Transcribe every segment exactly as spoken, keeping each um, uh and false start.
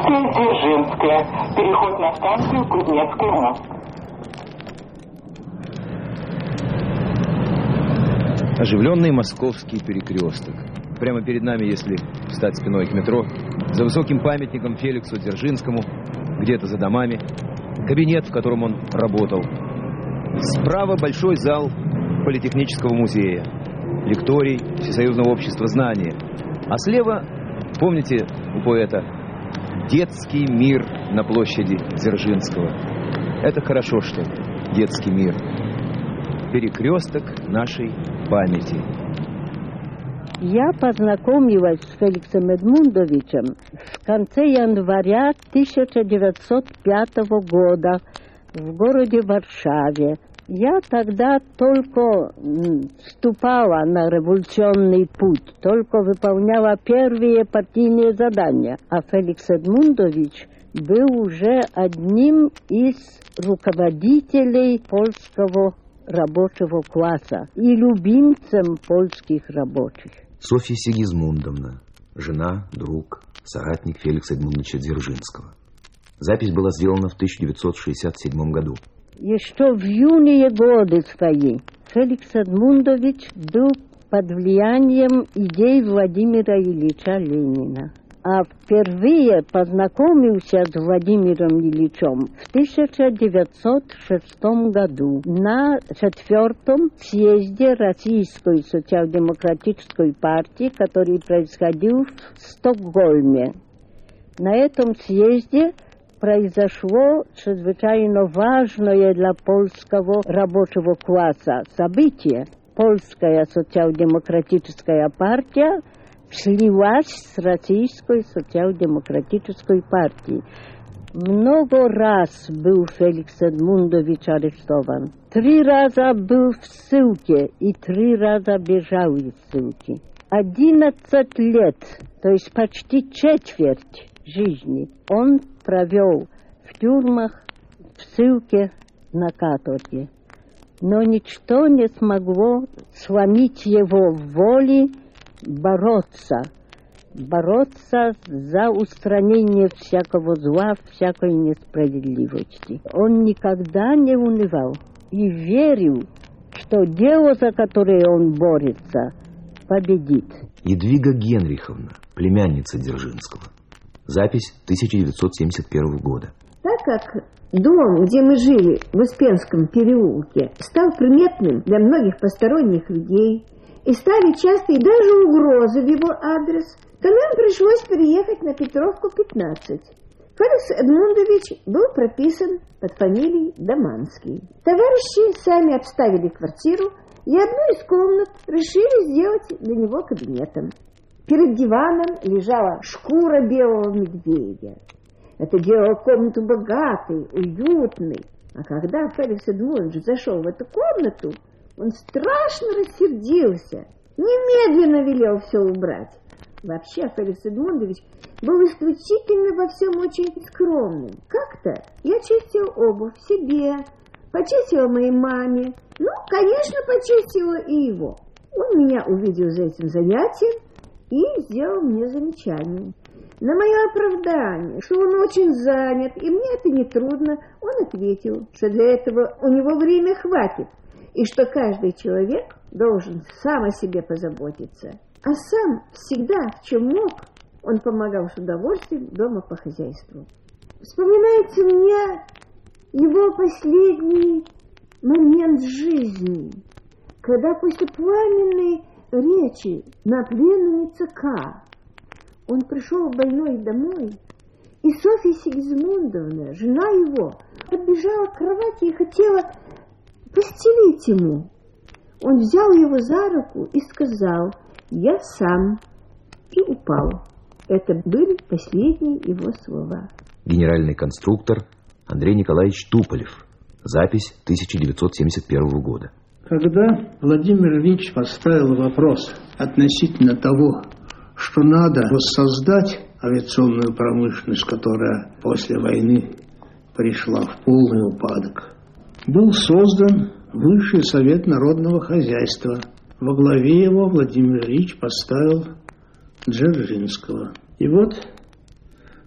Дзержинская. Переход на станцию Кузнецкий мост. Оживленный московский перекресток. Прямо перед нами, если встать спиной к метро, за высоким памятником Феликсу Дзержинскому, где-то за домами, кабинет, в котором он работал. Справа большой зал Политехнического музея, лекторий Всесоюзного общества знания. А слева, помните у поэта, детский мир на площади Дзержинского. Это хорошо, что детский мир. Перекресток нашей памяти. Я познакомилась с Феликсом Эдмундовичем в конце января тысяча девятьсот пятого года в городе Варшаве. Я тогда только вступала на революционный путь, только выполняла первые партийные задания, а Феликс Эдмундович был уже одним из руководителей польского рабочего класса и любимцем польских рабочих. Софья Сигизмундовна, жена, друг, соратник Феликса Эдмундовича Дзержинского. Запись была сделана в тысяча девятьсот шестьдесят седьмом году. Еще в юные годы свои Феликс Эдмундович был под влиянием идей Владимира Ильича Ленина. А впервые познакомился с Владимиром Ильичем в тысяча девятьсот шестом году на четвертом съезде Российской социал-демократической партии, который происходил в Стокгольме. На этом съезде произошло чрезвычайно важное для польского рабочего класса событие. Польская социал-демократическая партия слилась с Российской социал-демократической партией. Много раз был Феликс Эдмундович арестован. Три раза был в ссылке и три раза бежал из ссылки. Одиннадцать лет, то есть почти четверть жизни, он провел в тюрьмах, в ссылке, на каторге. Но ничто не смогло сломить его воли бороться, бороться за устранение всякого зла, всякой несправедливости. Он никогда не унывал и верил, что дело, за которое он борется, победит. Едвига Генриховна, племянница Дзержинского. Запись тысяча девятьсот семьдесят первого года. Так как дом, где мы жили, в Успенском переулке, стал приметным для многих посторонних людей, и стали частые даже угрозы в его адрес, то нам пришлось переехать на Петровку, пятнадцать. Феликс Эдмундович был прописан под фамилией Доманский. Товарищи сами обставили квартиру, и одну из комнат решили сделать для него кабинетом. Перед диваном лежала шкура белого медведя. Это делало комнату богатой, уютной. А когда Феликс Эдмундович зашел в эту комнату, он страшно рассердился, немедленно велел все убрать. Вообще Феликс Эдмундович был исключительно во всем очень скромным. Как-то я чистила обувь себе, почистила моей маме, ну, конечно, почистила и его. Он меня увидел за этим занятием и сделал мне замечание. На мое оправдание, что он очень занят, и мне это не трудно, он ответил, что для этого у него время хватит, и что каждый человек должен сам о себе позаботиться. А сам всегда, в чем мог, он помогал с удовольствием дома по хозяйству. Вспоминается мне его последний момент жизни, когда после пламенной речи на пленуме ЦК он пришел больной домой, и Софья Сигизмундовна, жена его, подбежала к кровати и хотела постелить ему. Он взял его за руку и сказал: «Я сам», и упал. Это были последние его слова. Генеральный конструктор Андрей Николаевич Туполев. Запись тысяча девятьсот семьдесят первого года. Когда Владимир Ильич поставил вопрос относительно того, что надо воссоздать авиационную промышленность, которая после войны пришла в полный упадок, был создан Высший совет народного хозяйства. Во главе его Владимир Ильич поставил Дзержинского. И вот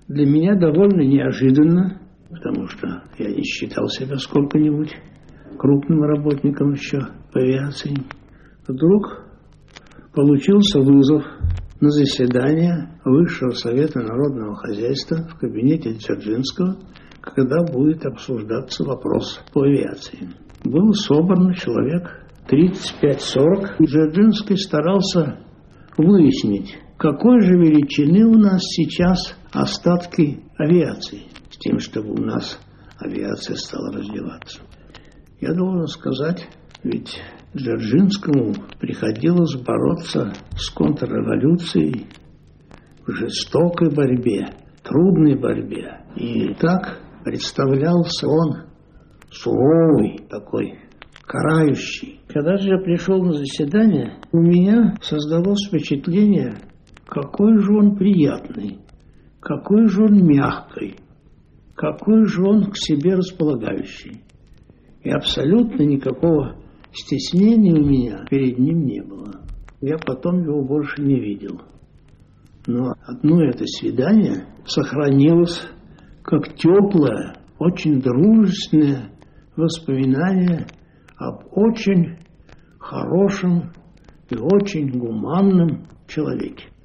для меня довольно неожиданно, потому что я не считал себя сколько-нибудь крупным работником еще по авиации. Вдруг получился вызов на заседание Высшего совета народного хозяйства в кабинете Дзержинского, когда будет обсуждаться вопрос по авиации. Был собран человек тридцать пять сорок. Дзержинский старался выяснить, какой же величины у нас сейчас остатки авиации, с тем, чтобы у нас авиация стала развиваться. Я должен сказать, ведь Дзержинскому приходилось бороться с контрреволюцией в жестокой борьбе, трудной борьбе. И так представлялся он суровый такой, карающий. Когда же я пришел на заседание, у меня создалось впечатление, какой же он приятный, какой же он мягкий, какой же он к себе располагающий. И абсолютно никакого стеснения у меня перед ним не было. Я потом его больше не видел. Но одно это свидание сохранилось как теплое, очень дружественное воспоминание об очень хорошем и очень гуманном человеке.